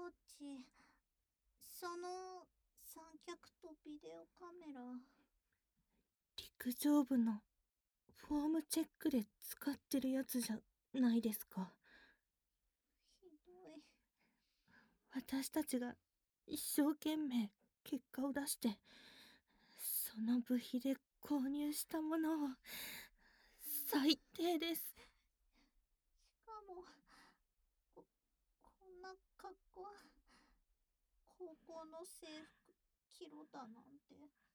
ーチ、その三脚とビデオカメラ。 陸上部のフォームチェックで使ってるやつじゃないですか。 ひどい。 私たちが一生懸命結果を出して、その部費で購入したものを、最低です。 しかも、こんな格好、高校の制服着ろだなんて。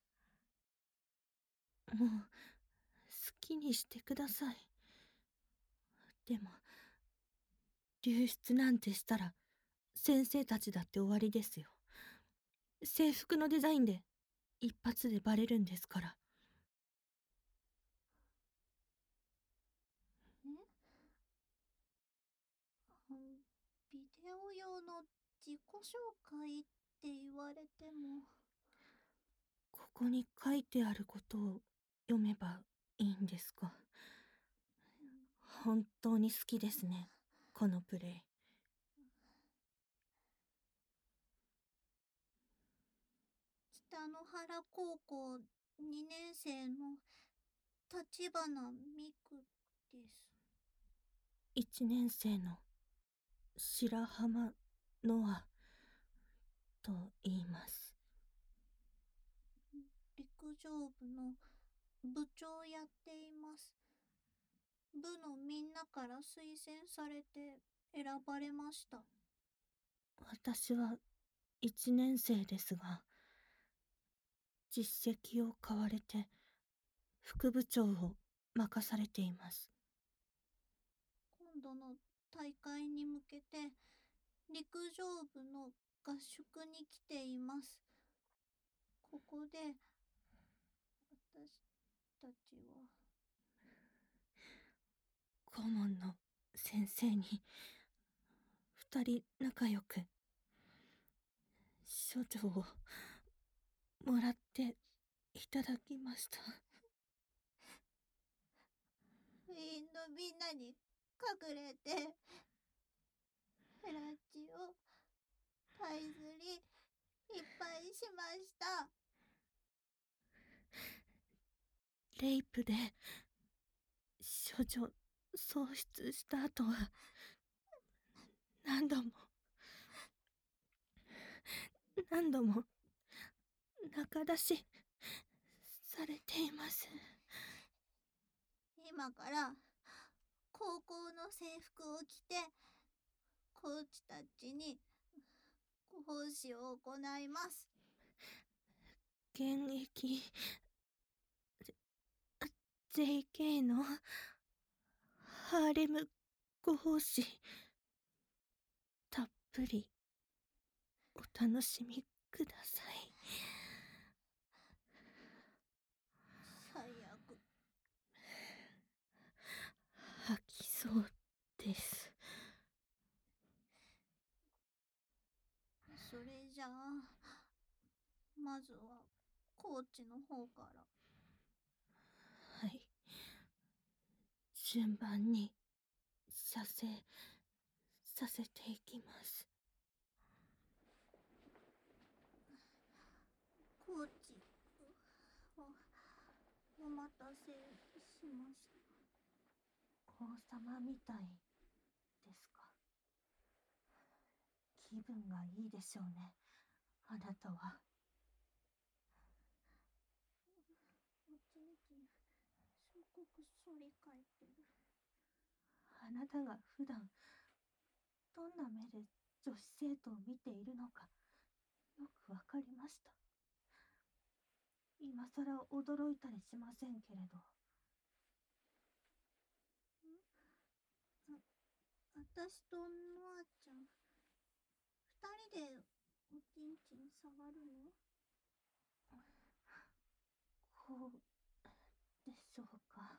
もう、好きにしてください。でも、流出なんてしたら、先生たちだって終わりですよ。制服のデザインで、一発でバレるんですから。 ビデオ用の自己紹介って言われても。 ここに書いてあることを読めばいいんですか。本当に好きですね、このプレイ。 北の原高校2年生の立花美久です。 1年生の白浜ノアと言います。 陸上部の部長をやっています。部のみんなから推薦されて選ばれました。 私は1年生ですが、実績を買われて副部長を任されています。 今度の大会に向けて陸上部の合宿に来ています。ここで私たちは。 顧問の先生に2人仲良く処女をもらっていただきました。 部員のみんなに隠れてフラッチをパイズリいっぱいしました。 レイプで処女喪失した後は何度も仲出しされています。 今から高校の制服を着てコーチたちに講師を行います。 現役 JK のハーレムご奉仕、たっぷりお楽しみください。 最悪。 吐きそうです。 それじゃあまずはコーチの方から。 はい。順番に射精させていきます。 コーチ、お待たせしました。 王様みたいですか。気分がいいでしょうね、あなたは。 一日小国反り返ってる。 あなたが普段どんな目で女子生徒を見ているのかよくわかりました。今さら驚いたりしませんけれど。 私とノアちゃん二人でおちんちん触るの？ こうでしょうか。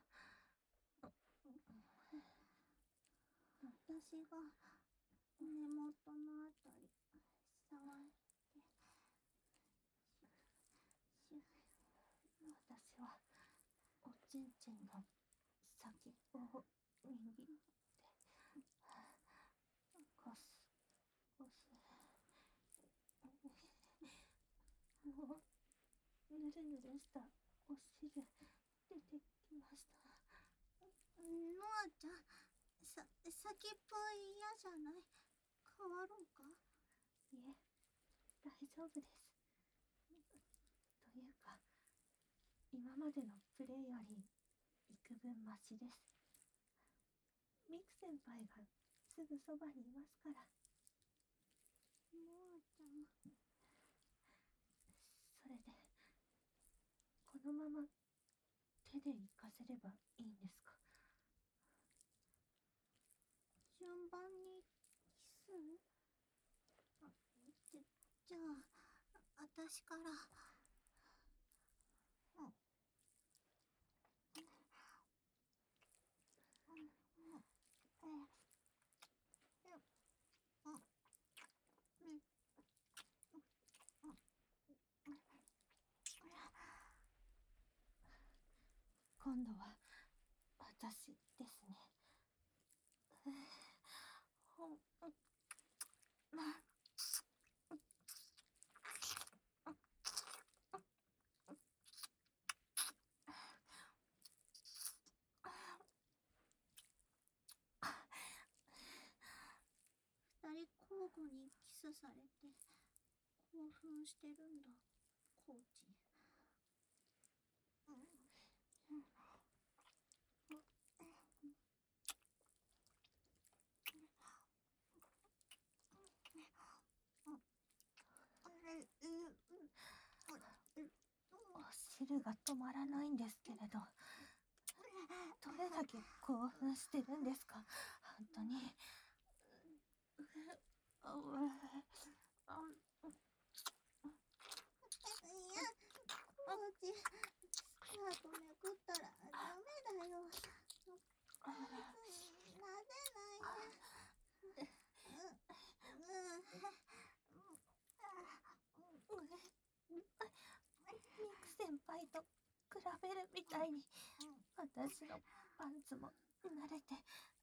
私が根元のあたり触って私はおちんちんの先っぽを握ってコスコスぬるぬるしたお汁出てきました。 ノアちゃん、先っぽ嫌じゃない？変わろうか？ いえ、大丈夫です。というか、今までのプレイより幾分マシです。ミク先輩がすぐそばにいますから。 ノアちゃん。 それで、このまま手で行かせればいいんですか？ 順番にキス？じゃあ、私から。 今度は私ですね。 二人交互にキスされて興奮してるんだ、コーチ。 お汁が止まらないんですけれど、どれだけ興奮してるんですか、本当に。 いや、コーチ、スカートめくったらダメだよ。別になでないで。 ミク先輩と比べるみたいに、私のパンツも慣れて、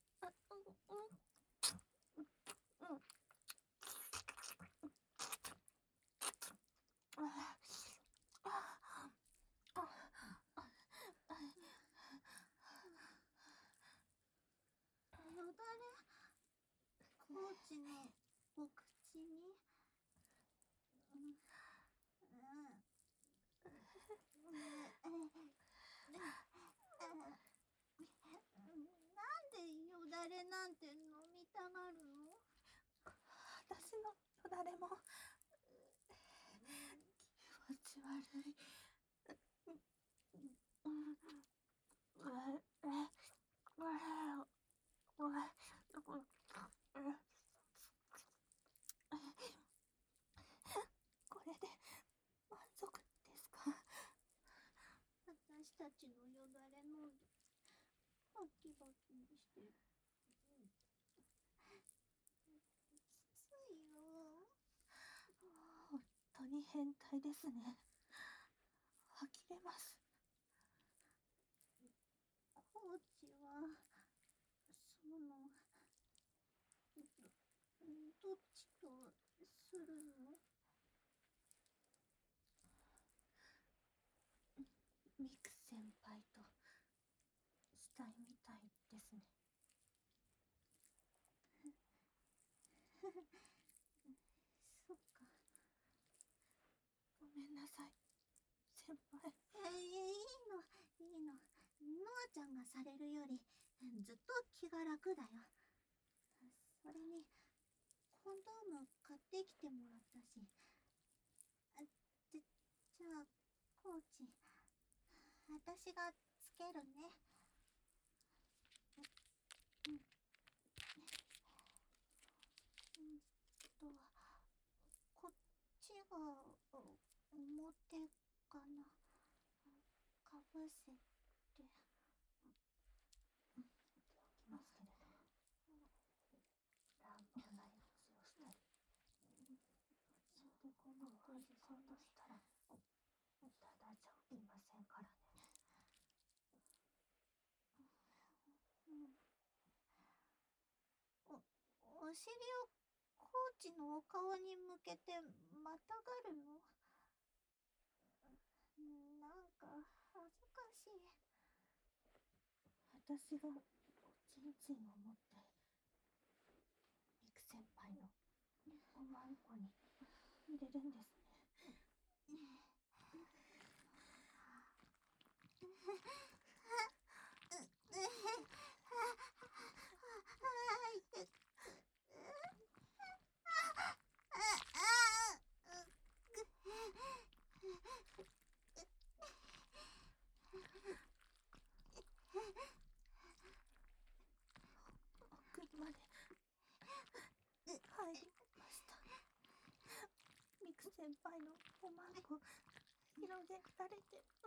よだれ、コーチのお口に。なんでよだれなんて飲みたがるの？ 私のよだれも気持ち悪い。これで満足ですか？ 私たちのよだれ飲んでバキバキにしてる。きついよ。 本当に変態ですね。呆れます。 コーチはどっちとするの？ ミク先輩としたいみたいですね。 そっか。 ごめんなさい、先輩。 いいの、いいの。ノアちゃんがされるよりずっと気が楽だよ。それにコンドーム買ってきてもらったし。じゃあコーチ、私がつけるね。こっちが表かな。かぶせておきますけれど、乱暴な様子をしたり、それでこの外そうとしたら、ただじゃ起きませんからね。 お尻をコーチのお顔に向けてまたがるの？ か恥ずかしい。 私がおちんちんを持ってミク先輩のおまんこに入れるんですね。奥まで入りました。ミク先輩のおまんこ広げられてます。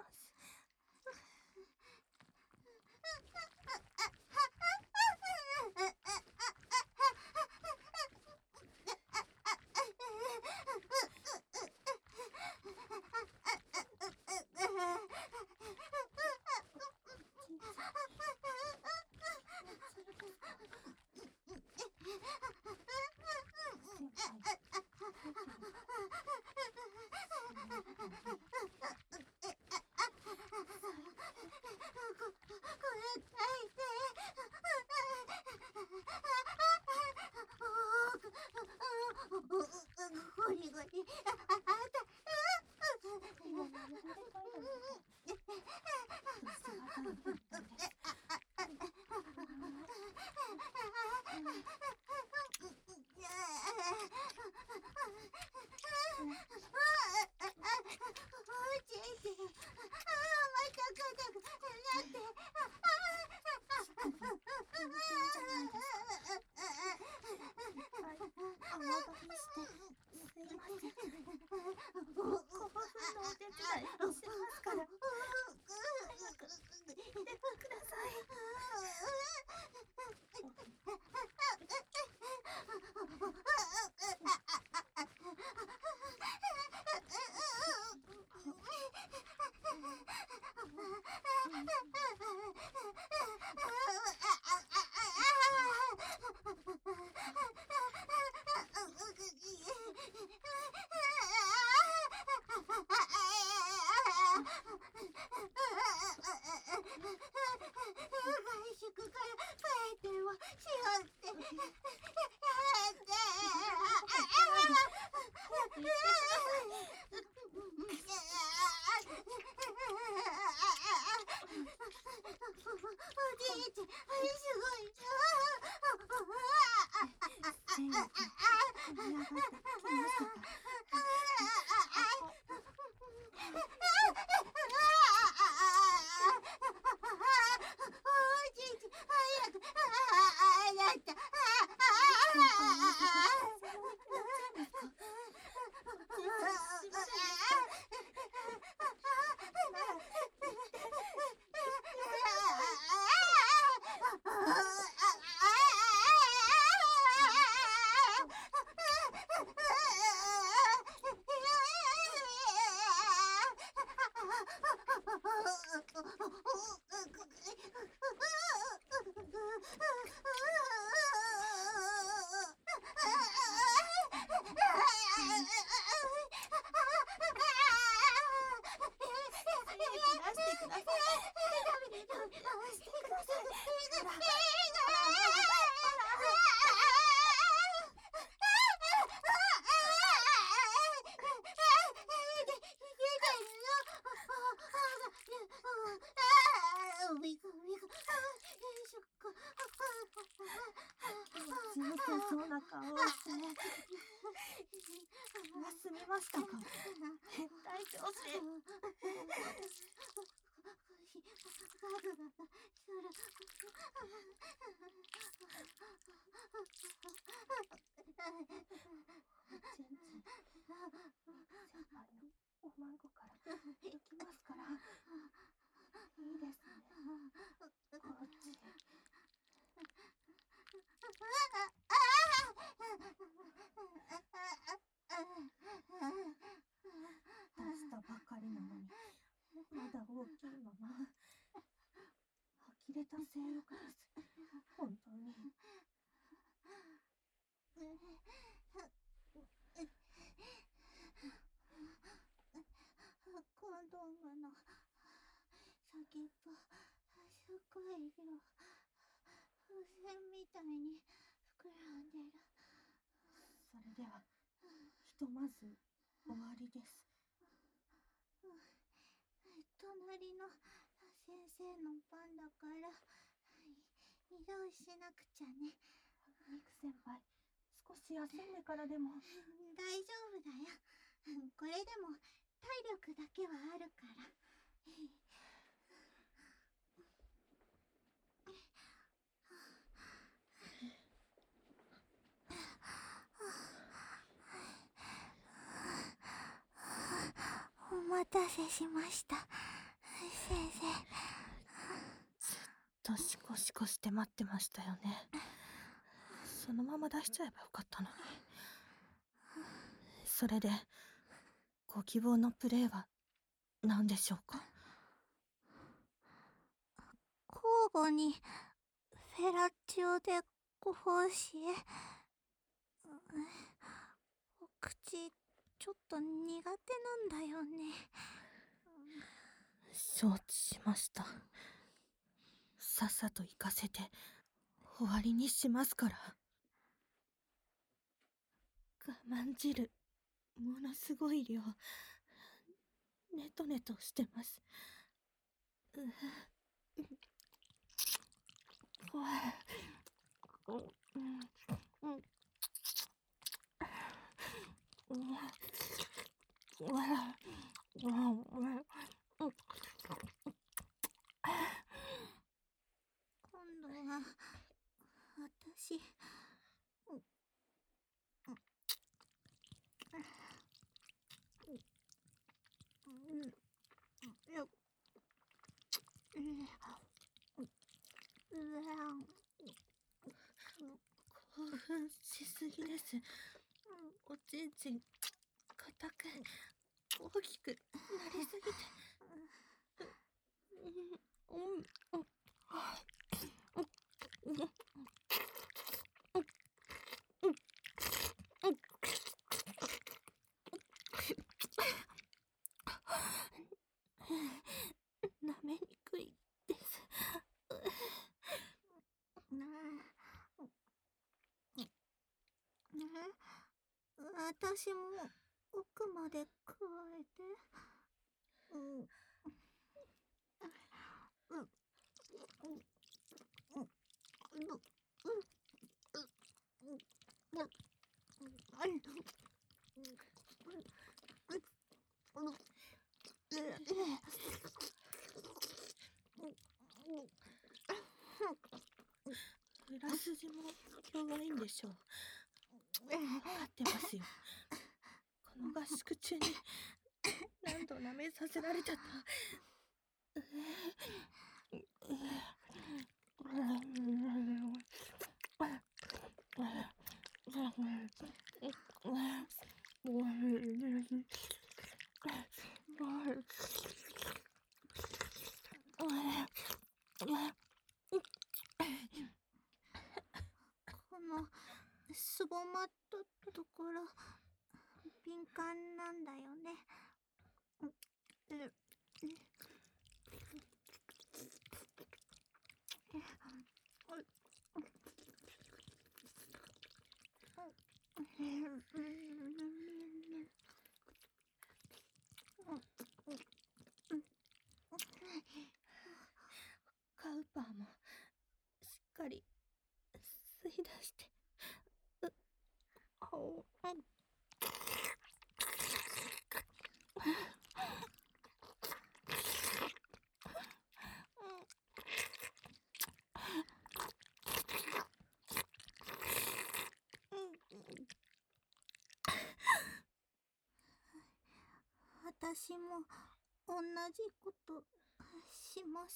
そうな顔をして休みましたか？変態上司。先輩のおまんこから抜きますから。いいですね。こっち。出したばかりなのにまだ大きいまま。呆れた性欲です。本当に。 コンドームのみたいに膨らんでる。 それではひとまず終わりです。 隣の先生の番だから移動しなくちゃね。 ミク先輩、少し休んでからでも。 大丈夫だよ。これでも体力だけはあるから。お待たせしました、先生。 ずっとシコシコして待ってましたよね。そのまま出しちゃえばよかったのに。それでご希望のプレーは何でしょうか？ 交互にフェラチオでご奉仕へ。お口ちょっと苦手なんだよね。 承知しました。さっさと行かせて終わりにしますから。我慢汁、ものすごい量、ネトネトしてます。 今度は私興奮しすぎです。おちんちん硬く大きくなりすぎて。舐めにくいです。 私も奥まで加えて。 裏筋も弱いんでしょう。分かってますよ。この合宿中に何度舐めさせられたと。 このすぼまったところ敏感なんだよね。 カウパーもしっかり吸い出して。 私も同じことします。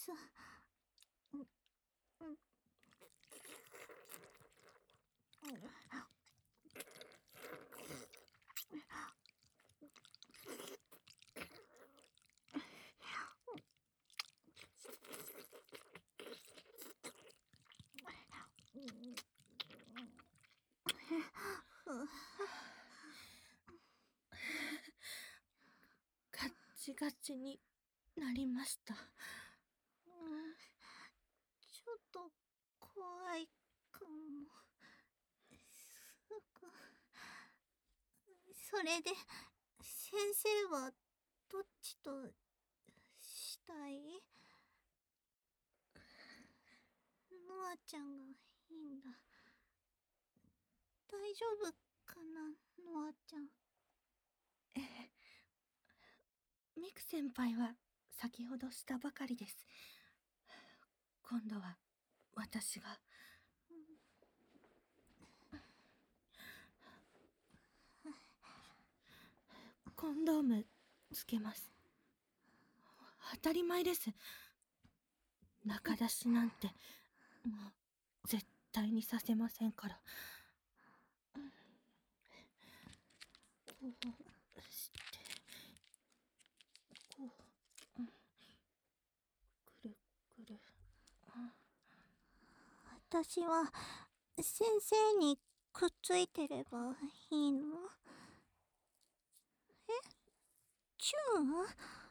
ガッチガチになりました。 ちょっと怖いそれで先生はどっちとしたい？ノアちゃんがいいんだ。大丈夫かな、ノアちゃん。 ミク先輩は先ほどしたばかりです。今度は私が。コンドームつけます。当たり前です。中出しなんてもう絶対にさせませんから。こうしてこう、くるくる。 私は先生にくっついてればいいの？チューン？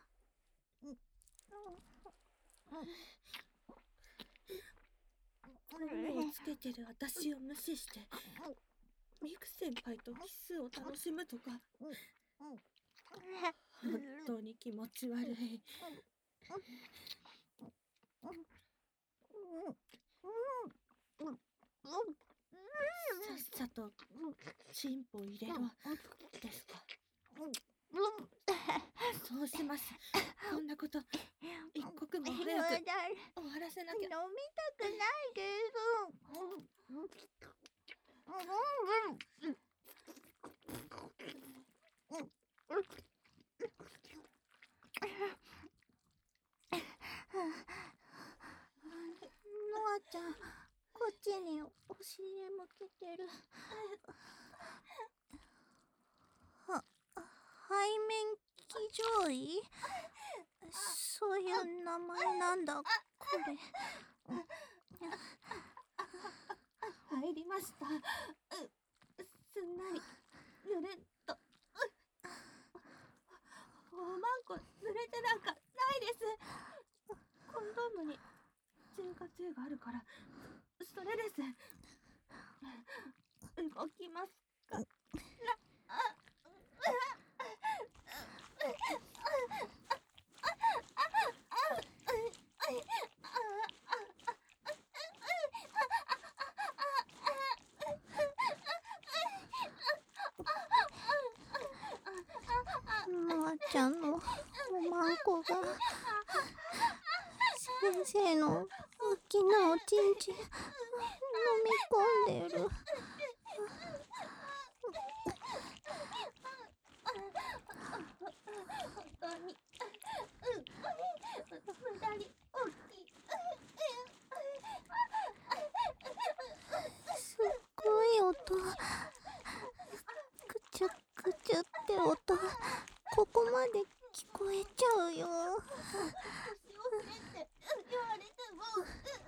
コンロをつけてる私を無視してミク先輩とキスを楽しむとか、本当に気持ち悪い。さっさとチンポ入れろですか。そうします。こんなこと一刻も早く終わらせなきゃ。 飲みたくないです。ノアちゃん、こっちにお尻向けてる。背面騎乗位？そういう名前なんだ、これ。 入りました。すんなりぬるっと。おまんこ濡れてなんかないです。コンドームに潤滑油があるからそれです。動きますか？ ノアちゃんのおまんこが先生の大きなおちんちん飲み込んでる。 本当に無駄に大きい。 すっごい音。くちゅくちゅって音。ここまで聞こえちゃうよ。 年遅れって言われても。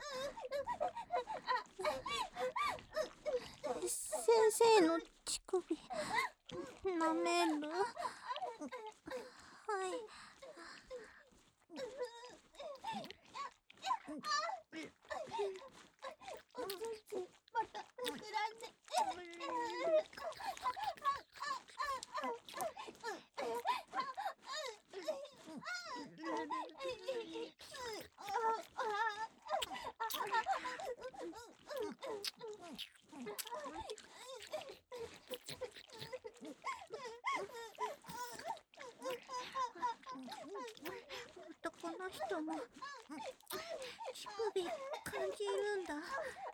先生の乳首舐める？はい。 おちんちんまた膨らんで。 男の人も乳首感じるんだ。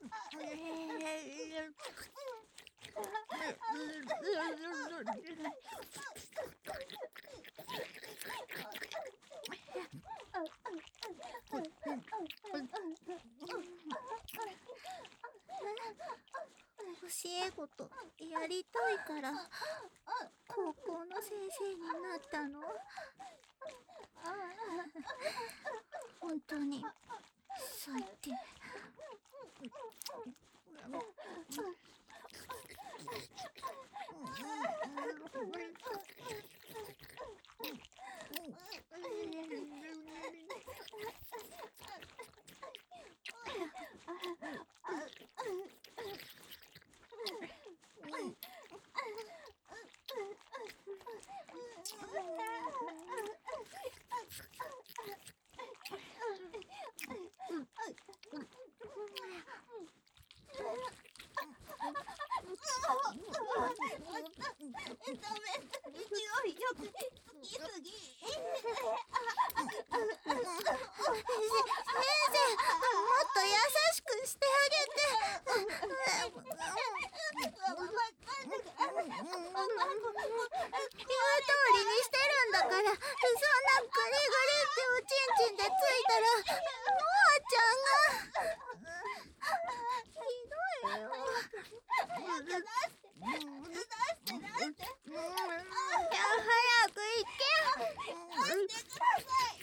教え子とやりたいから高校の先生になったの？本当に最低。 通りにしてるんだから、そんなグリグリっておちんちんでついたら、ノアちゃんが。ひどいよ。早く出して。早く行け。出してください。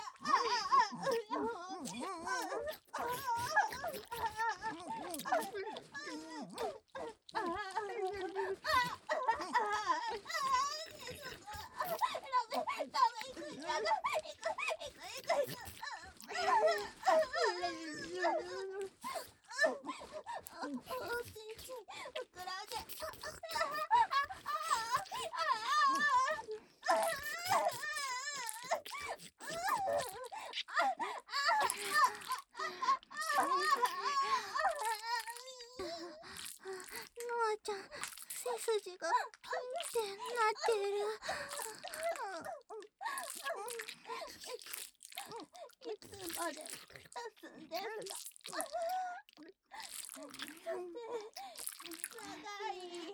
ノアちゃん、背筋がピンってなってる。いつまで休んでるんだ。長い。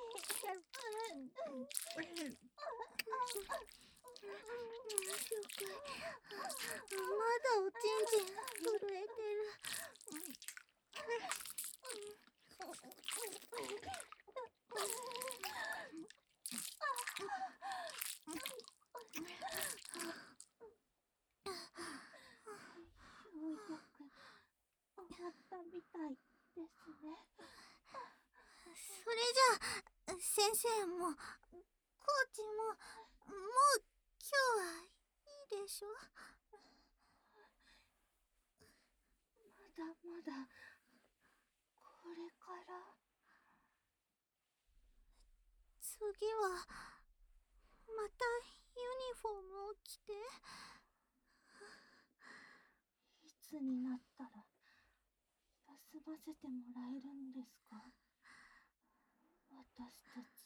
まだおちんちん震えてる。終わったみたいですね。それじゃあ、先生も、コーチも、もう今日はいいでしょ？まだまだ、これから。次は、またユニフォームを着て。いつになったら、休ませてもらえるんですか？私たち。